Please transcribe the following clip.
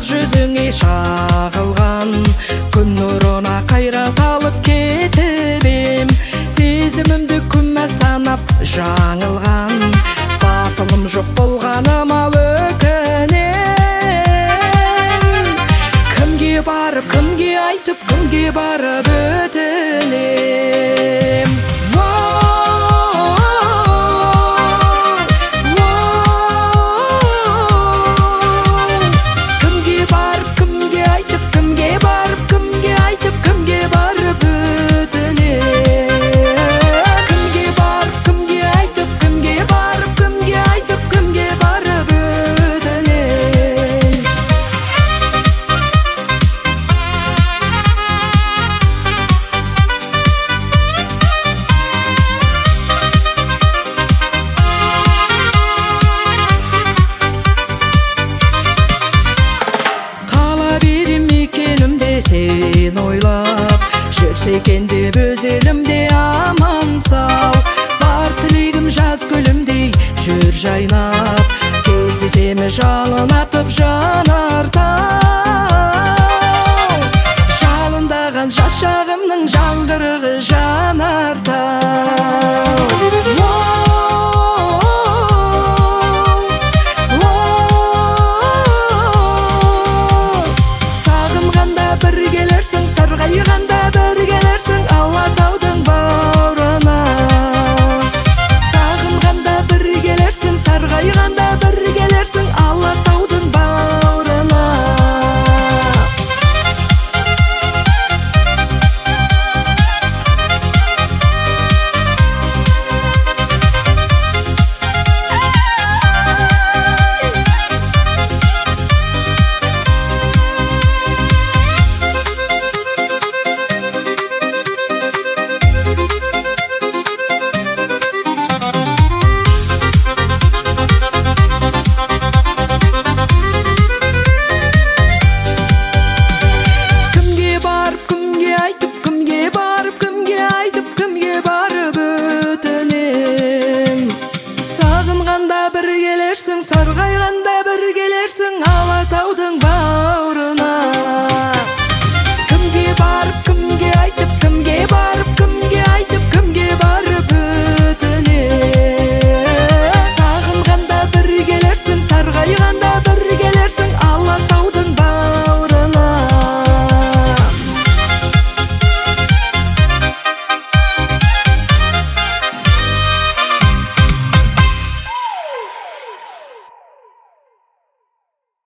жүзіңе шағылған күн нұрына қайран қалып кетіп ем. Сезімімді күмә санап жаңылған, батылым жоқ болғаныма өкінем. Кімге барып, кімге айтып, кімге барып өтінем. Сен ойлап жүрсе екен деп өз елімде аман сау. Бар тілегім жаз гүлімдей жүр жайнап, кездесемі жалын атып жанартау. Жалындаған жас шағымның жаңғырығы жанартау. Сарғайғанда бір келерсің Алатаудың бауырына. Сағынғанда бір келерсің, сарғайғанда бір келерсің Алатаудың бауырына. Bir gelirsin, sarғайғанда бір келерсің Алатаудың бауырына. Кімге барып, кімге айтып, кімге барып, кімге айтып, кімге барып өтінем. Сағынғанда бір келерсің, сарғайғанда